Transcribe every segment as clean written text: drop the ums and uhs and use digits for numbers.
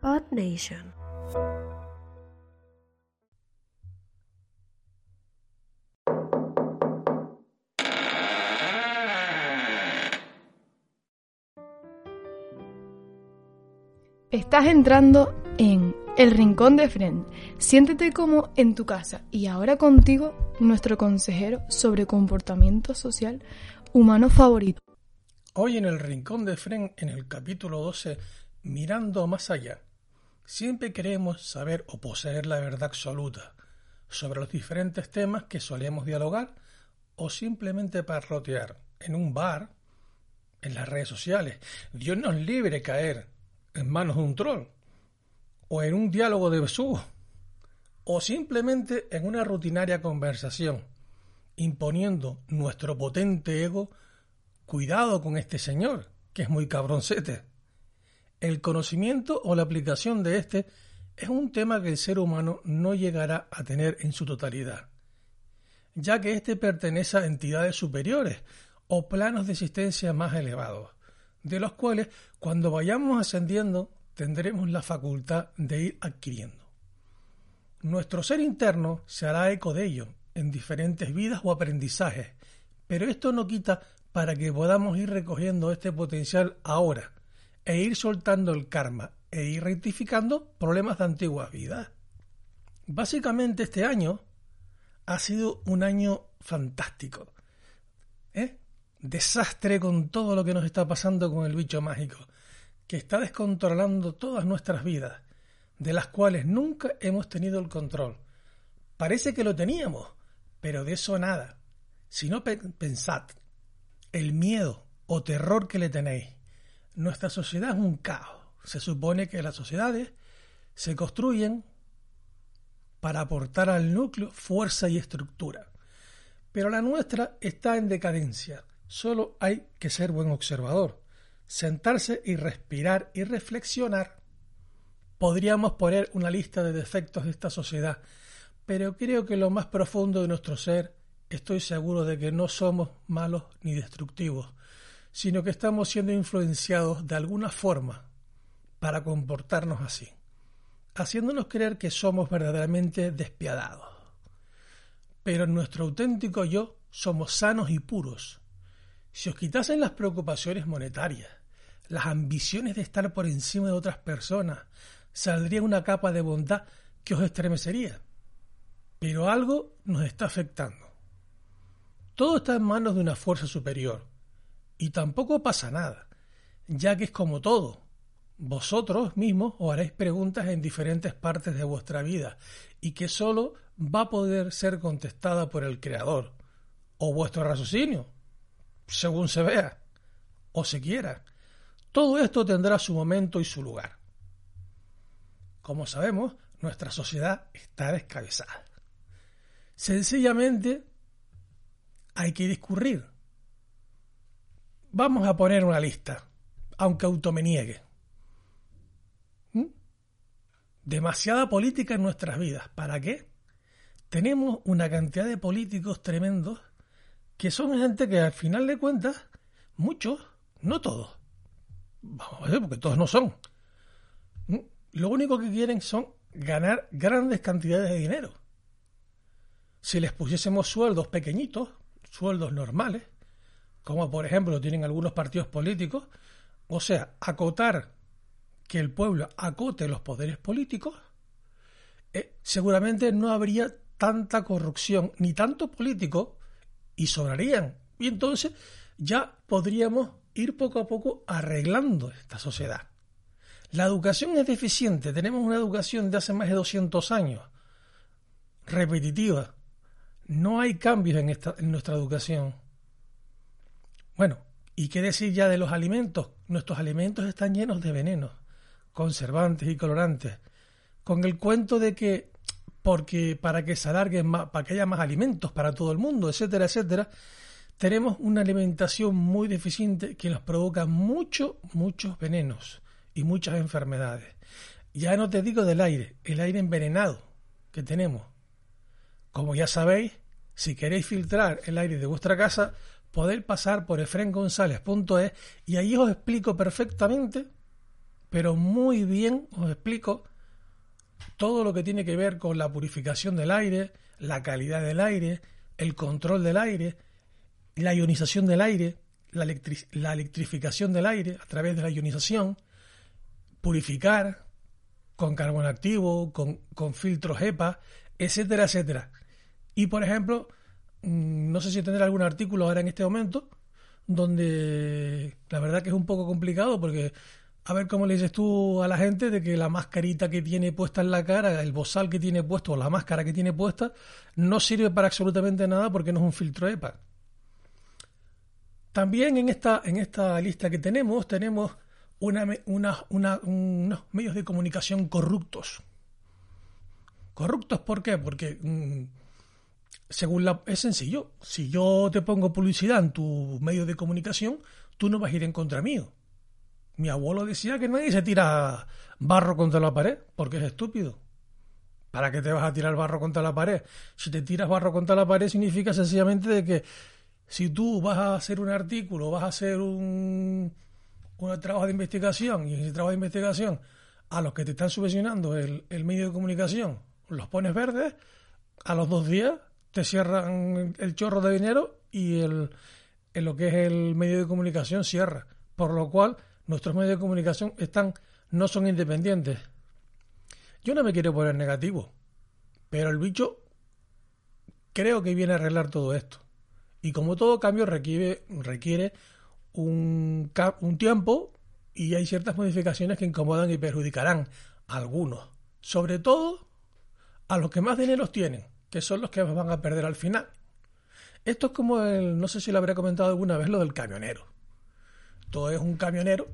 Earth Nation. Estás entrando en El Rincón de Fren. Siéntete como en tu casa y ahora contigo nuestro consejero sobre comportamiento social humano favorito. Hoy en El Rincón de Fren, en el capítulo 12, Mirando más allá, siempre queremos saber o poseer la verdad absoluta sobre los diferentes temas que solemos dialogar o simplemente parlotear en un bar, en las redes sociales. Dios nos libre caer en manos de un troll, o en un diálogo de besugos, o simplemente en una rutinaria conversación, imponiendo nuestro potente ego. Cuidado con este señor, que es muy cabroncete. El conocimiento o la aplicación de este es un tema que el ser humano no llegará a tener en su totalidad, ya que este pertenece a entidades superiores o planos de existencia más elevados, de los cuales, cuando vayamos ascendiendo, tendremos la facultad de ir adquiriendo. Nuestro ser interno se hará eco de ello en diferentes vidas o aprendizajes, pero esto no quita para que podamos ir recogiendo este potencial ahora e ir soltando el karma e ir rectificando problemas de antiguas vidas. Básicamente este año ha sido un año fantástico, Desastre con todo lo que nos está pasando con el bicho mágico, que está descontrolando todas nuestras vidas, de las cuales nunca hemos tenido el control. Parece que lo teníamos, pero de eso nada. Si no pensad, el miedo o terror que le tenéis. Nuestra sociedad es un caos. Se supone que las sociedades se construyen para aportar al núcleo fuerza y estructura. Pero la nuestra está en decadencia. Solo hay que ser buen observador, sentarse y respirar y reflexionar. Podríamos poner una lista de defectos de esta sociedad, pero creo que lo más profundo de nuestro ser, estoy seguro de que no somos malos ni destructivos, sino que estamos siendo influenciados de alguna forma para comportarnos así, haciéndonos creer que somos verdaderamente despiadados. Pero en nuestro auténtico yo somos sanos y puros. Si os quitasen las preocupaciones monetarias, las ambiciones de estar por encima de otras personas, saldría una capa de bondad que os estremecería. Pero algo nos está afectando. Todo está en manos de una fuerza superior. Y tampoco pasa nada, ya que es como todo. Vosotros mismos os haréis preguntas en diferentes partes de vuestra vida y que solo va a poder ser contestada por el Creador o vuestro raciocinio, según se vea o se quiera. Todo esto tendrá su momento y su lugar. Como sabemos, nuestra sociedad está descabezada. Sencillamente hay que discurrir. Vamos a poner una lista, aunque auto me niegue. Demasiada política en nuestras vidas. ¿Para qué? Tenemos una cantidad de políticos tremendos que son gente que al final de cuentas, muchos, no todos, vamos a ver, porque todos no son, lo único que quieren son ganar grandes cantidades de dinero. Si les pusiésemos sueldos pequeñitos, sueldos normales, como por ejemplo tienen algunos partidos políticos, o sea, acotar, que el pueblo acote los poderes políticos, seguramente no habría tanta corrupción ni tanto político y sobrarían. Y entonces ya podríamos ir poco a poco arreglando esta sociedad. La educación es deficiente. Tenemos una educación de hace más de 200 años, repetitiva. No hay cambios en nuestra educación. Bueno, ¿y qué decir ya de los alimentos? Nuestros alimentos están llenos de venenos, conservantes y colorantes, con el cuento de que porque para que se alarguen más, para que haya más alimentos para todo el mundo, etcétera, etcétera, tenemos una alimentación muy deficiente que nos provoca muchos venenos y muchas enfermedades. Ya no te digo del aire, el aire envenenado que tenemos. Como ya sabéis, si queréis filtrar el aire de vuestra casa, podéis pasar por efrengonzalez.es y ahí os explico perfectamente pero muy bien os explico todo lo que tiene que ver con la purificación del aire, la calidad del aire, el control del aire, la ionización del aire, la electrificación del aire a través de la ionización, purificar con carbono activo, con filtros HEPA, etcétera, etcétera. Y, por ejemplo, no sé si tendré algún artículo ahora en este momento, donde la verdad que es un poco complicado porque a ver cómo le dices tú a la gente de que la mascarita que tiene puesta en la cara, el bozal que tiene puesto o la máscara que tiene puesta no sirve para absolutamente nada porque no es un filtro EPA. También en esta lista que tenemos unos medios de comunicación corruptos. ¿Corruptos por qué? Porque es sencillo. Si yo te pongo publicidad en tu medio de comunicación, tú no vas a ir en contra mío. Mi abuelo decía que nadie se tira barro contra la pared, porque es estúpido. ¿Para qué te vas a tirar barro contra la pared? Si te tiras barro contra la pared significa sencillamente de que si tú vas a hacer un artículo, vas a hacer un trabajo de investigación, y en ese trabajo de investigación a los que te están subvencionando el medio de comunicación los pones verdes, a los 2 días te cierran el chorro de dinero y en lo que es el medio de comunicación cierra. Por lo cual nuestros medios de comunicación no son independientes. Yo no me quiero poner negativo, pero el bicho creo que viene a arreglar todo esto. Y como todo cambio requiere un tiempo, y hay ciertas modificaciones que incomodan y perjudicarán a algunos. Sobre todo a los que más dinero tienen, que son los que van a perder al final. Esto es como no sé si lo habré comentado alguna vez, lo del camionero. Todo es un camionero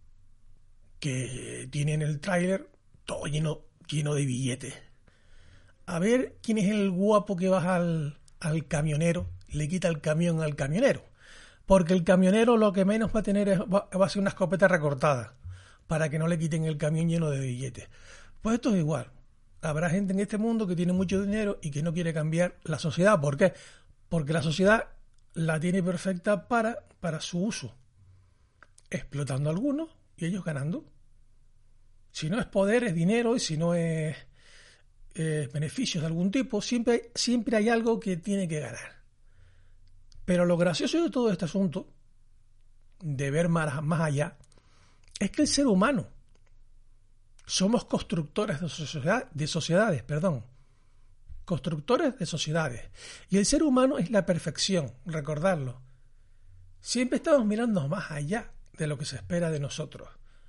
que tiene en el tráiler todo lleno de billetes. A ver quién es el guapo que baja al camionero, le quita el camión al camionero. Porque el camionero lo que menos va a tener va a ser una escopeta recortada para que no le quiten el camión lleno de billetes. Pues esto es igual. Habrá gente en este mundo que tiene mucho dinero y que no quiere cambiar la sociedad. ¿Por qué? Porque la sociedad la tiene perfecta para su uso. Explotando a algunos y ellos ganando. Si no es poder, es dinero, y si no es beneficios de algún tipo, siempre hay algo que tiene que ganar. Pero lo gracioso de todo este asunto, de ver más allá, es que el ser humano somos constructores de sociedades. Constructores de sociedades. Y el ser humano es la perfección, recordarlo. Siempre estamos mirando más allá de lo que se espera de nosotros.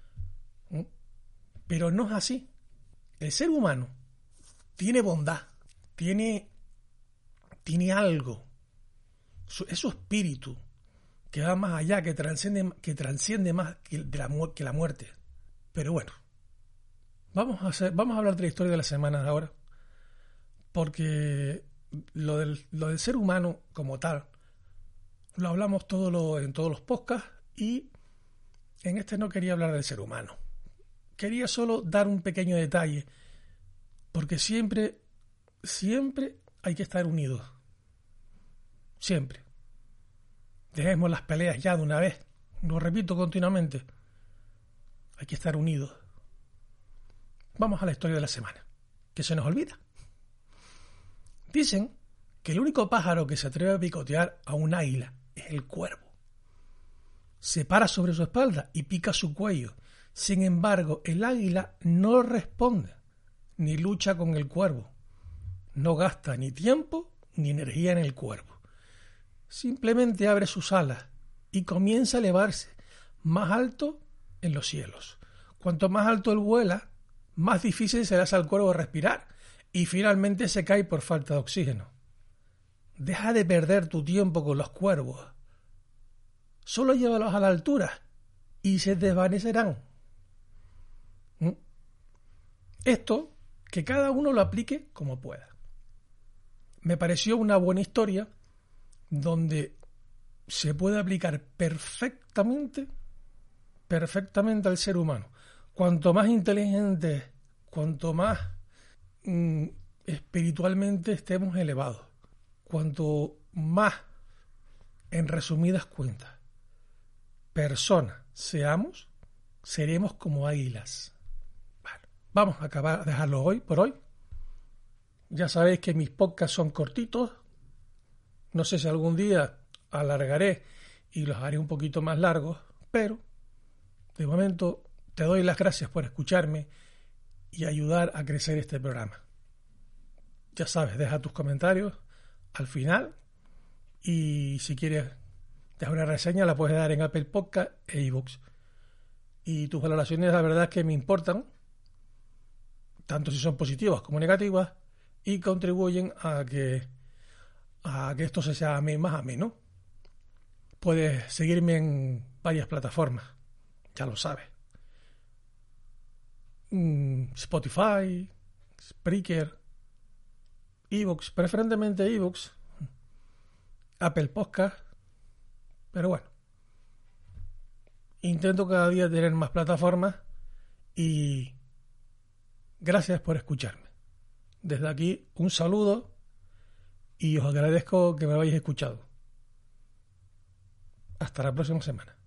Pero no es así. El ser humano tiene bondad, tiene algo. Es su espíritu que va más allá, que transciende más que la muerte. Pero bueno, vamos a hablar de la historia de la semana ahora, porque lo del ser humano como tal lo hablamos en todos los podcasts, y en este no quería hablar del ser humano. Quería solo dar un pequeño detalle, porque siempre hay que estar unidos. Siempre. Dejemos las peleas ya de una vez. Lo repito continuamente. Hay que estar unidos. Vamos a la historia de la semana, que se nos olvida. Dicen que el único pájaro que se atreve a picotear a un águila es el cuervo. Se para sobre su espalda y pica su cuello. Sin embargo, el águila no responde, ni lucha con el cuervo. No gasta ni tiempo ni energía en el cuervo. Simplemente abre sus alas y comienza a elevarse más alto en los cielos. Cuanto más alto él vuela, más difícil será al cuervo respirar, y finalmente se cae por falta de oxígeno. Deja de perder tu tiempo con los cuervos. Solo llévalos a la altura y se desvanecerán. Esto, que cada uno lo aplique como pueda. Me pareció una buena historia donde se puede aplicar perfectamente al ser humano. Cuanto más inteligente, cuanto más espiritualmente estemos elevados, cuanto más, en resumidas cuentas, personas seamos, seremos como águilas. Bueno, vamos a acabar, a dejarlo hoy por hoy. Ya sabéis que mis podcasts son cortitos. No sé si algún día alargaré y los haré un poquito más largos, pero de momento te doy las gracias por escucharme y ayudar a crecer este programa. Ya sabes, deja tus comentarios al final y si quieres dejar una reseña la puedes dar en Apple Podcast e iVoox. Y tus valoraciones la verdad es que me importan, tanto si son positivas como negativas, y contribuyen a que esto se sea más ameno. Puedes seguirme en varias plataformas, ya lo sabes. Spotify, Spreaker, iVoox, preferentemente iVoox, Apple Podcast, pero bueno, intento cada día tener más plataformas y gracias por escucharme. Desde aquí un saludo y os agradezco que me hayáis escuchado. Hasta la próxima semana.